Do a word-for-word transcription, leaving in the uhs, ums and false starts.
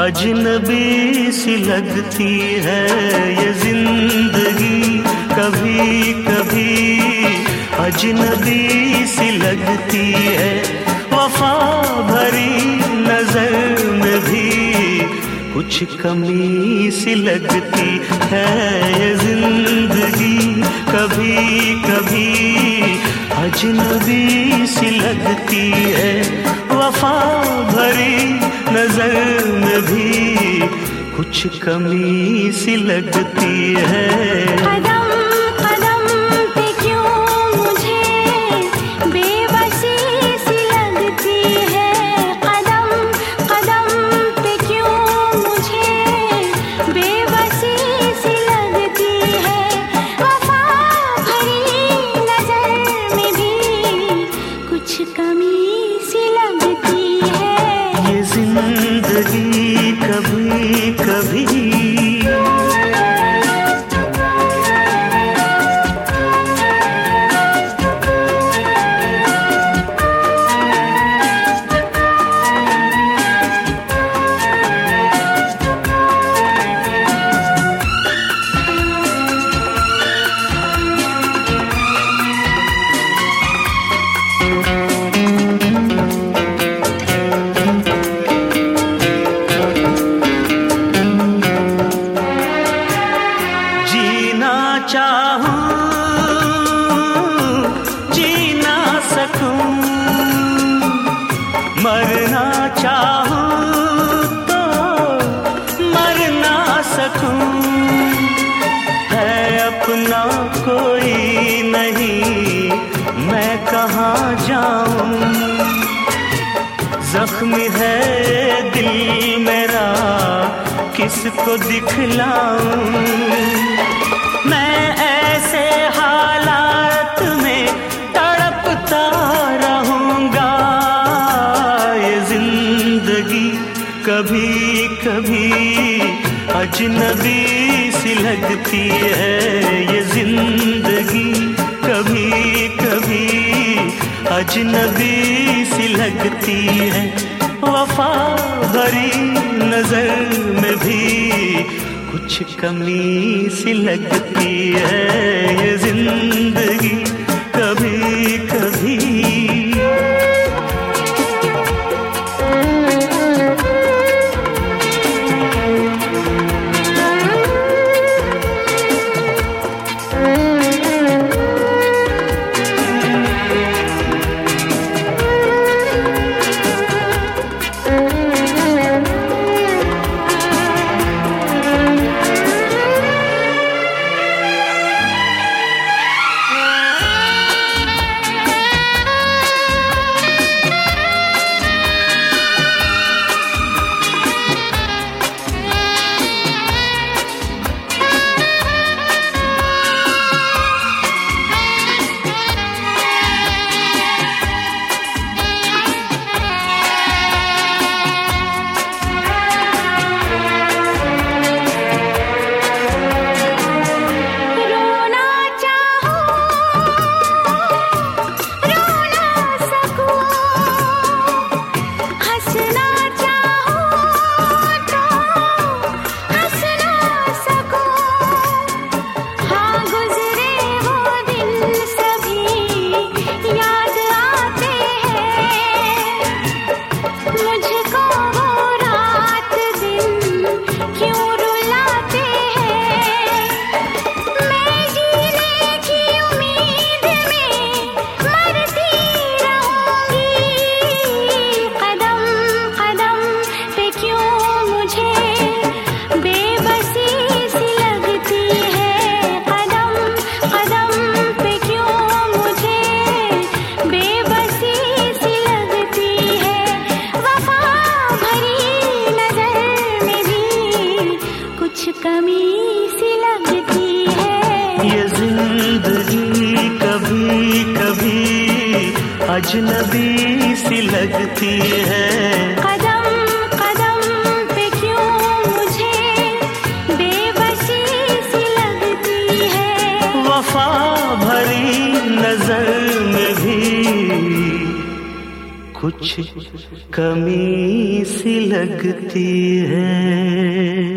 अजनबी सी लगती है ये जिंदगी, कभी कभी अजनबी सी लगती है। वफा भरी नजर में भी कुछ कमी सी लगती है ये जिंदगी, कभी कभी अजनबी सी लगती है। वफा भरी नजर में भी कुछ कमी सी लगती है। कदम कदम पे क्यों मुझे बेबसी सी लगती है, कदम कदम पे क्यों मुझे बेबसी सी लगती है। वफा भरी नजर में भी कुछ कमी सी लगती है। ये जिंदगी कभी कभी मरना चाहूं तो मर ना सकूं, है अपना कोई नहीं मैं कहाँ जाऊं। जख्मी है दिल मेरा किसको दिखलाऊं, मैं ऐसे हालात में तड़पता रहूंगा। ये जिंदगी कभी कभी अजनबी सी लगती है, ये जिंदगी कभी कभी अजनबी सी लगती है। वफा भरी नजर में भी कुछ कमी सी लगती है। ये जिंदगी कभी कभी अजनबी सी लगती है। कदम कदम पे क्यों मुझे बेबसी सी लगती है। वफा भरी नजर में भी कुछ कमी सी लगती है।